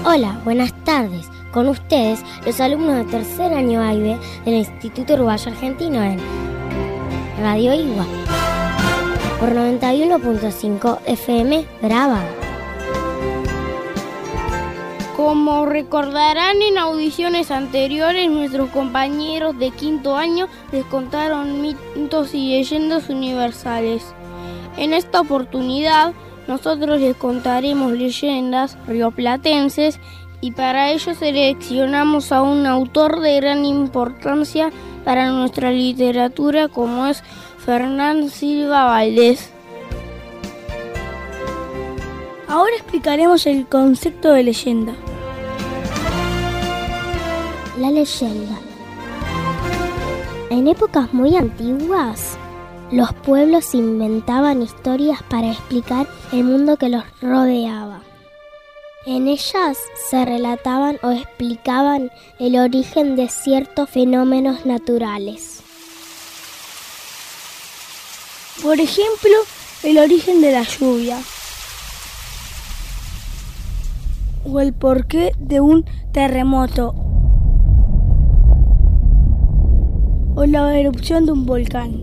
Hola, buenas tardes. Con ustedes, los alumnos de tercer año AIBE del Instituto Uruguayo Argentino en Radio Igua, por 91.5 FM Brava. Como recordarán en audiciones anteriores, nuestros compañeros de quinto año les contaron mitos y leyendas universales. En esta oportunidad, nosotros les contaremos leyendas rioplatenses y para ello seleccionamos a un autor de gran importancia para nuestra literatura como es Fernán Silva Valdés. Ahora explicaremos el concepto de leyenda. La leyenda. En épocas muy antiguas, los pueblos inventaban historias para explicar el mundo que los rodeaba. En ellas se relataban o explicaban el origen de ciertos fenómenos naturales. Por ejemplo, el origen de la lluvia o el porqué de un terremoto o la erupción de un volcán.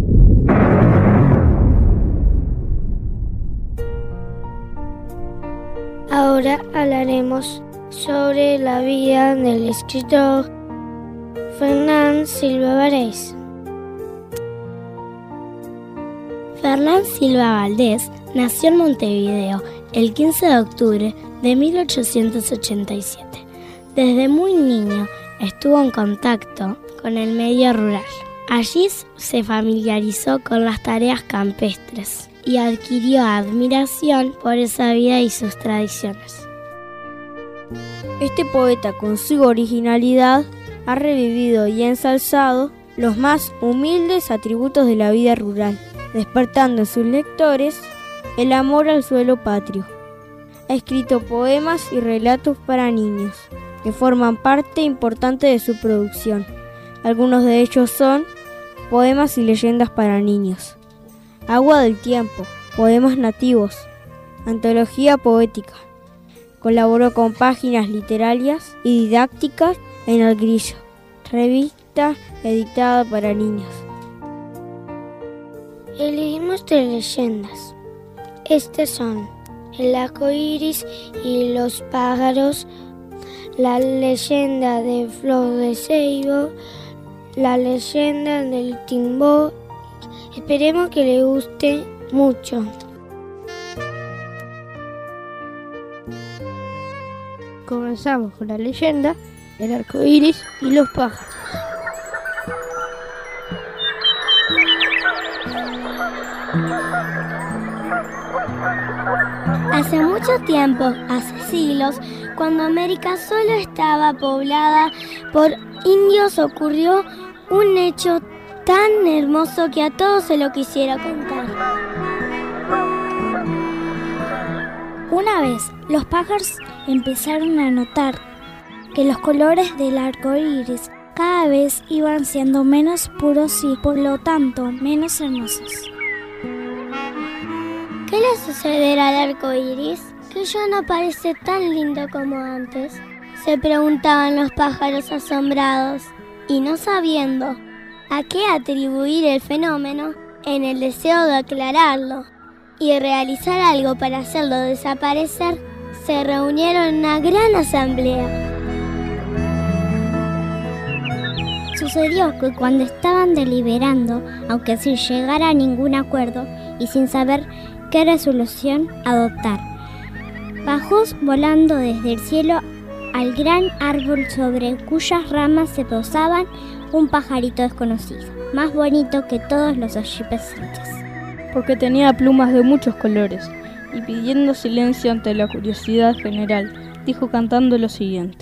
Ahora hablaremos sobre la vida del escritor Fernán Silva Valdés. Fernán Silva Valdés nació en Montevideo el 15 de octubre de 1887. Desde muy niño estuvo en contacto con el medio rural. Allí se familiarizó con las tareas campestres y adquirió admiración por esa vida y sus tradiciones. Este poeta, con su originalidad, ha revivido y ensalzado los más humildes atributos de la vida rural, despertando en sus lectores el amor al suelo patrio. Ha escrito poemas y relatos para niños, que forman parte importante de su producción. Algunos de ellos son Poemas y leyendas para niños, Agua del tiempo, Poemas nativos, Antología poética. Colaboró con páginas literarias y didácticas en El Grillo, revista editada para niños. Elegimos tres leyendas. Estas son El arco iris y los pájaros, la leyenda de Flor de Ceibo, la leyenda del Timbó. Esperemos que les guste mucho. Comenzamos con la leyenda El arco iris y los pájaros. Hace mucho tiempo, hace siglos, cuando América solo estaba poblada por indios, ocurrió un hecho tan hermoso que a todos se lo quisiera contar. Una vez, los pájaros empezaron a notar que los colores del arco iris cada vez iban siendo menos puros y, por lo tanto, menos hermosos. ¿Qué le sucederá al arco iris? Que ya no parece tan lindo como antes, se preguntaban los pájaros asombrados, y no sabiendo a qué atribuir el fenómeno, en el deseo de aclararlo y realizar algo para hacerlo desaparecer, se reunieron en una gran asamblea. Sucedió que cuando estaban deliberando, aunque sin llegar a ningún acuerdo y sin saber qué resolución adoptar, bajó volando desde el cielo al gran árbol sobre cuyas ramas se posaban un pajarito desconocido, más bonito que todos los allí presentes, porque tenía plumas de muchos colores, y pidiendo silencio ante la curiosidad general, dijo cantando lo siguiente.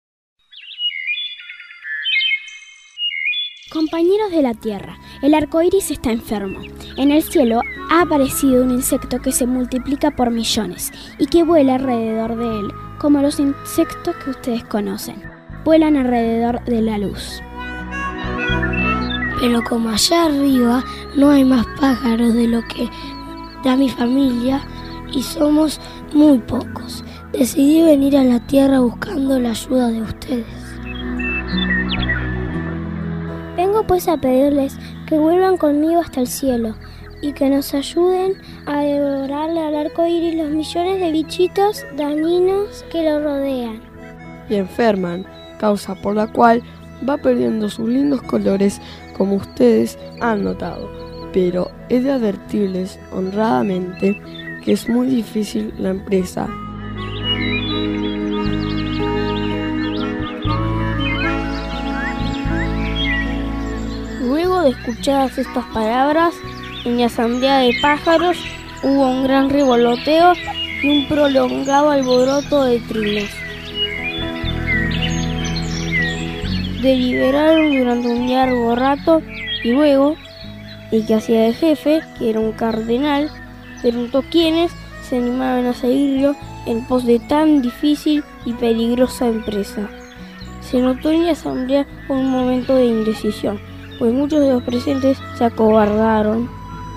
Compañeros de la tierra, el arco iris está enfermo. En el cielo ha aparecido un insecto que se multiplica por millones y que vuela alrededor de él, como los insectos que ustedes conocen. Vuelan alrededor de la luz. Pero como allá arriba no hay más pájaros de lo que da mi familia y somos muy pocos, decidí venir a la tierra buscando la ayuda de ustedes. Vengo pues a pedirles que vuelvan conmigo hasta el cielo y que nos ayuden a devorarle al arco iris los millones de bichitos dañinos que lo rodean y enferman, causa por la cual va perdiendo sus lindos colores, como ustedes han notado. Pero he de advertirles honradamente que es muy difícil la empresa. Luego de escuchadas estas palabras, en la asamblea de pájaros hubo un gran revoloteo y un prolongado alboroto de trinos. Deliberaron durante un largo rato y luego, el que hacía de jefe, que era un cardenal, preguntó quiénes se animaban a seguirlo en pos de tan difícil y peligrosa empresa. Se notó en la asamblea un momento de indecisión, pues muchos de los presentes se acobardaron.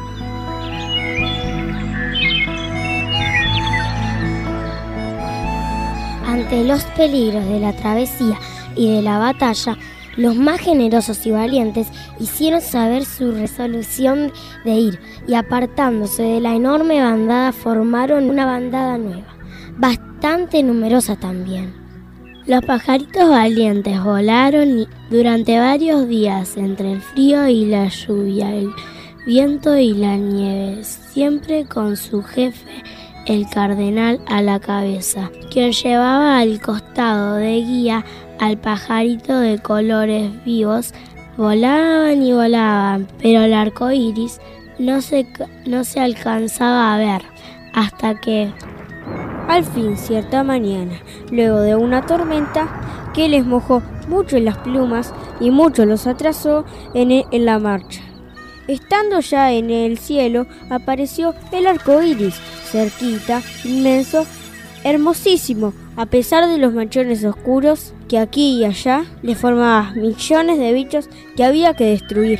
Ante los peligros de la travesía y de la batalla, los más generosos y valientes hicieron saber su resolución de ir y, apartándose de la enorme bandada, formaron una bandada nueva, bastante numerosa también. Los pajaritos valientes volaron durante varios días entre el frío y la lluvia, el viento y la nieve, siempre con su jefe, el cardenal, a la cabeza, quien llevaba al costado de guía al pajarito de colores vivos. Volaban y volaban, pero el arco iris no se alcanzaba a ver, hasta que al fin, cierta mañana, luego de una tormenta que les mojó mucho las plumas y mucho los atrasó en la marcha. Estando ya en el cielo, apareció el arco iris, cerquita, inmenso, hermosísimo, a pesar de los manchones oscuros que aquí y allá le formaban millones de bichos que había que destruir.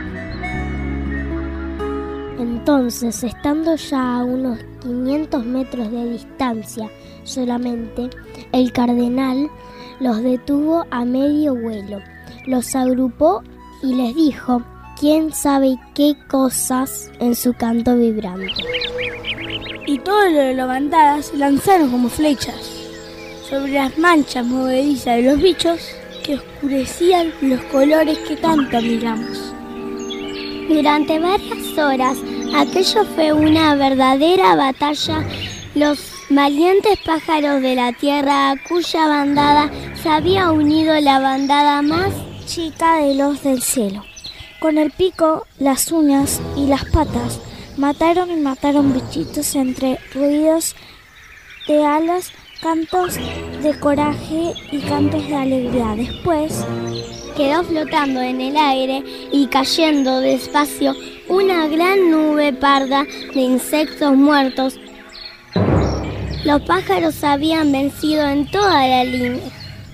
Entonces, estando ya a unos 500 metros de distancia solamente, el cardenal los detuvo a medio vuelo, los agrupó y les dijo quién sabe qué cosas en su canto vibrante. Y todos los de la bandada se lanzaron como flechas sobre las manchas movedizas de los bichos que oscurecían los colores que tanto admiramos. Durante varias horas, aquello fue una verdadera batalla. Los valientes pájaros de la tierra, a cuya bandada se había unido la bandada más chica de los del cielo. Con el pico, las uñas y las patas, mataron y mataron bichitos entre ruidos de alas, cantos de coraje y cantos de alegría. Después quedó flotando en el aire y cayendo despacio una gran nube parda de insectos muertos. Los pájaros habían vencido en toda la línea.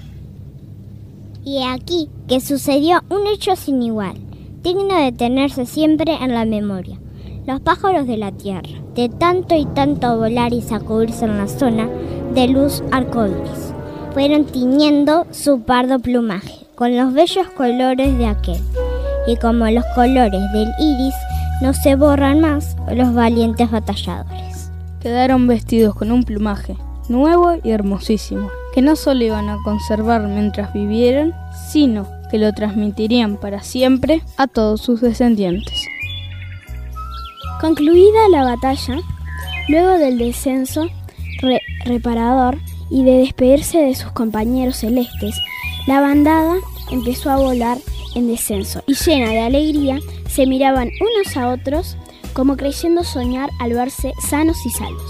Y aquí que sucedió un hecho sin igual, digno de tenerse siempre en la memoria. Los pájaros de la tierra, de tanto y tanto volar y sacudirse en la zona de luz arcoíris, fueron tiñendo su pardo plumaje con los bellos colores de aquel. Y como los colores del iris no se borran más, los valientes batalladores quedaron vestidos con un plumaje nuevo y hermosísimo, que no solo iban a conservar mientras vivieran, sino que lo transmitirían para siempre a todos sus descendientes. Concluida la batalla, luego del descenso reparador y de despedirse de sus compañeros celestes, la bandada empezó a volar en descenso y llena de alegría se miraban unos a otros como creyendo soñar al verse sanos y salvos.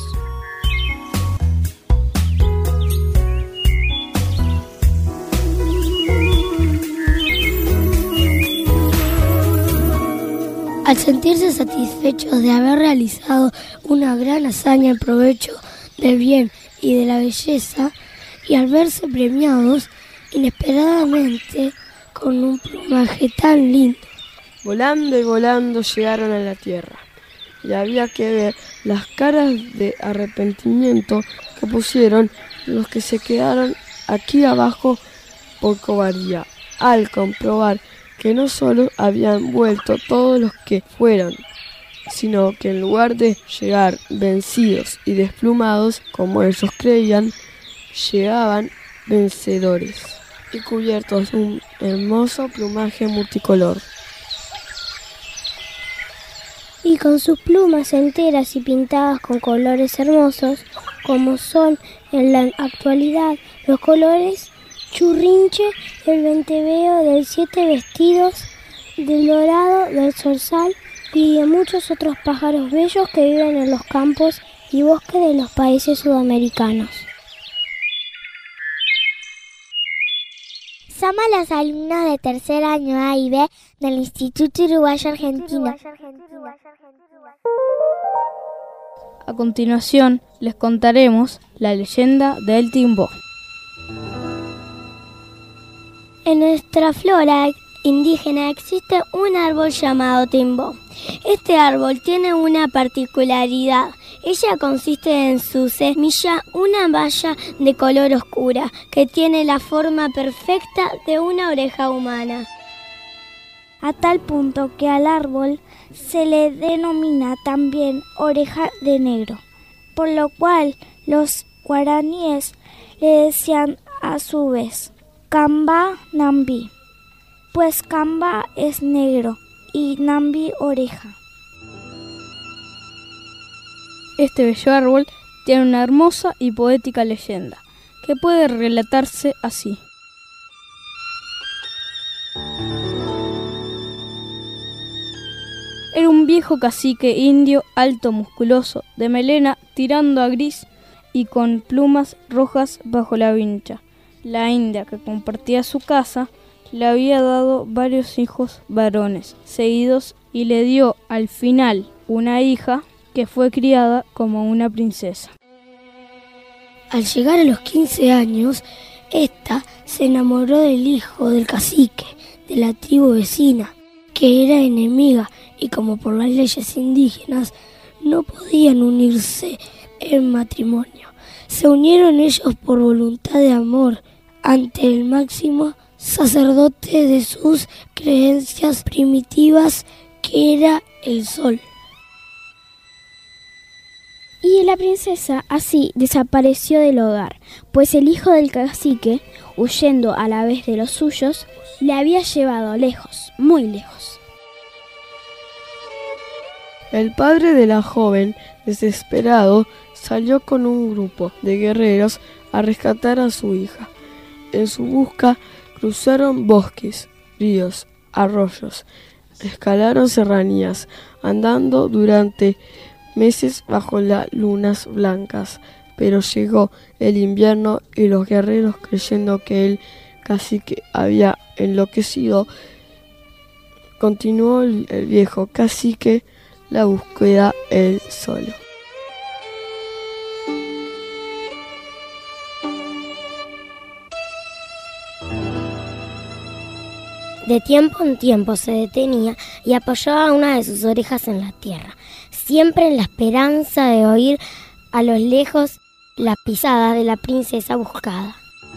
Al sentirse satisfechos de haber realizado una gran hazaña en provecho del bien y de la belleza, y al verse premiados inesperadamente con un plumaje tan lindo, volando y volando llegaron a la tierra, y había que ver las caras de arrepentimiento que pusieron los que se quedaron aquí abajo por cobardía, al comprobar que no solo habían vuelto todos los que fueron, sino que en lugar de llegar vencidos y desplumados, como ellos creían, llegaban vencedores y cubiertos de un hermoso plumaje multicolor. Y con sus plumas enteras y pintadas con colores hermosos, como son en la actualidad los colores churrinche, del venteveo, del siete vestidos, del dorado, del zorzal y de muchos otros pájaros bellos que viven en los campos y bosques de los países sudamericanos. Somos los alumnos de tercer año A y B del Instituto Uruguayo Argentino. A continuación les contaremos la leyenda del Timbó. En nuestra flora indígena existe un árbol llamado timbó. Este árbol tiene una particularidad. Ella consiste en su semilla una baya de color oscura que tiene la forma perfecta de una oreja humana. A tal punto que al árbol se le denomina también oreja de negro, por lo cual los guaraníes le decían a su vez Camba Nambi, pues Camba es negro y Nambi oreja. Este bello árbol tiene una hermosa y poética leyenda que puede relatarse así. Era un viejo cacique indio alto, musculoso, de melena tirando a gris y con plumas rojas bajo la vincha. La india que compartía su casa le había dado varios hijos varones seguidos y le dio al final una hija que fue criada como una princesa. Al llegar a los 15 años, esta se enamoró del hijo del cacique de la tribu vecina, que era enemiga y como por las leyes indígenas no podían unirse en matrimonio. Se unieron ellos por voluntad de amor ante el máximo sacerdote de sus creencias primitivas, que era el sol. Y la princesa así desapareció del hogar, pues el hijo del cacique, huyendo a la vez de los suyos, le había llevado lejos, muy lejos. El padre de la joven, desesperado, salió con un grupo de guerreros a rescatar a su hija. En su busca cruzaron bosques, ríos, arroyos, escalaron serranías, andando durante meses bajo las lunas blancas, pero llegó el invierno y los guerreros, creyendo que el cacique había enloquecido, continuó el viejo cacique la búsqueda él solo. De tiempo en tiempo se detenía y apoyaba una de sus orejas en la tierra, siempre en la esperanza de oír a lo lejos las pisadas de la princesa buscada.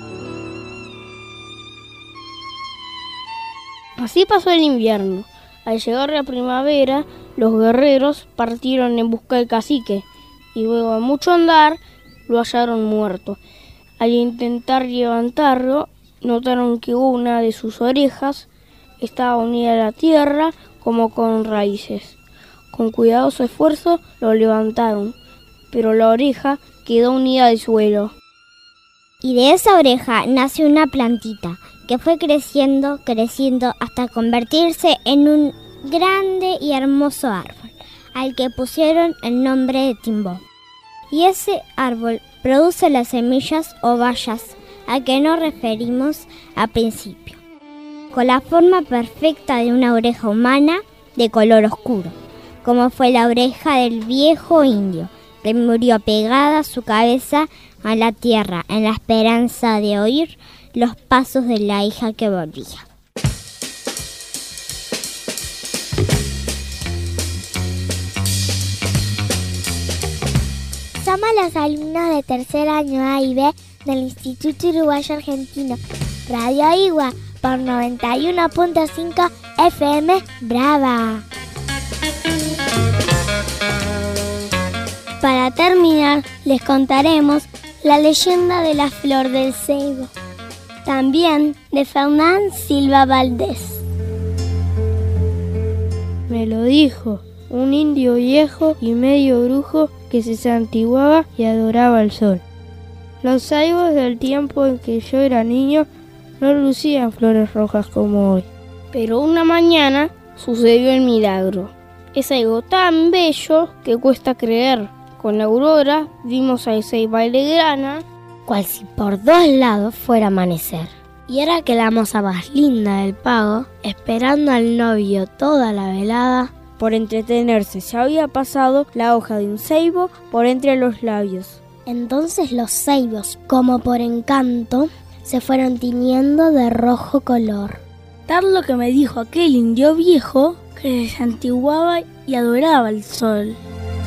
Así pasó el invierno. Al llegar la primavera, los guerreros partieron en busca del cacique y luego de mucho andar lo hallaron muerto. Al intentar levantarlo, notaron que una de sus orejas estaba unida a la tierra como con raíces. Con cuidadoso esfuerzo lo levantaron, pero la oreja quedó unida al suelo. Y de esa oreja nace una plantita que fue creciendo hasta convertirse en un grande y hermoso árbol, al que pusieron el nombre de Timbó. Y ese árbol produce las semillas o bayas a que nos referimos al principio, con la forma perfecta de una oreja humana de color oscuro, como fue la oreja del viejo indio, que murió pegada su cabeza a la tierra en la esperanza de oír los pasos de la hija que volvía. Somos los alumnos de tercer año A y B del Instituto Uruguayo Argentino. Radio Igua por 91.5 FM Brava. Para terminar, les contaremos la leyenda de la flor del ceibo, también de Fernán Silva Valdés. Me lo dijo un indio viejo y medio brujo que se santiguaba y adoraba al sol. Los ceibos del tiempo en que yo era niño no lucían flores rojas como hoy. Pero una mañana sucedió el milagro. Es algo tan bello que cuesta creer. Con la aurora vimos al ceibo alegrana, cual si por dos lados fuera amanecer. Y era que la moza más linda del pago, esperando al novio toda la velada, por entretenerse se había pasado la hoja de un ceibo por entre los labios. Entonces los ceibos, como por encanto, se fueron tiñendo de rojo color. Tal lo que me dijo aquel indio viejo que se santiguaba y adoraba al sol.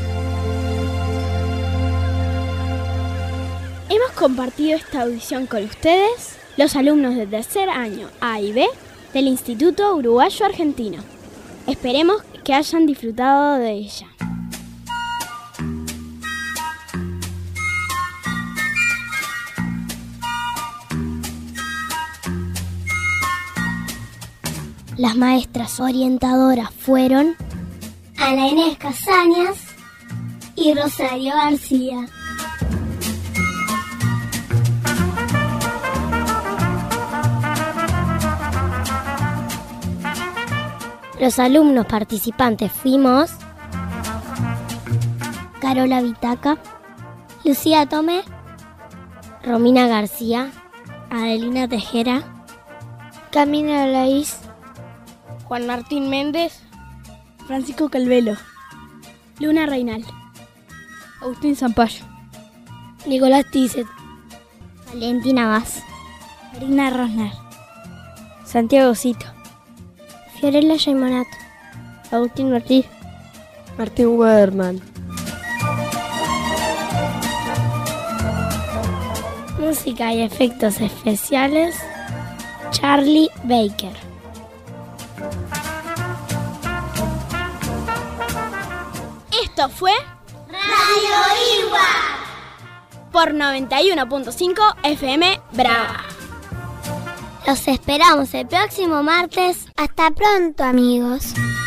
Hemos compartido esta audición con ustedes, los alumnos de tercer año A y B del Instituto Uruguayo Argentino. Esperemos que hayan disfrutado de ella. Las maestras orientadoras fueron Ana Inés Casañas y Rosario García. Los alumnos participantes fuimos Carola Vitaca, Lucía Tomé, Romina García, Adelina Tejera, Camila Laís, Juan Martín Méndez, Francisco Calvelo, Luna Reinal, Agustín Zampayo, Nicolás Tizet, Valentina Vaz, Marina Rosnar, Santiago Cito, Fiorella Yaymonato, Agustín Ortiz, Martín Wederman. música y efectos especiales, Charlie Baker. Esto fue Radio Igua por 91.5 FM Brava. Los esperamos el próximo martes. Hasta pronto, amigos.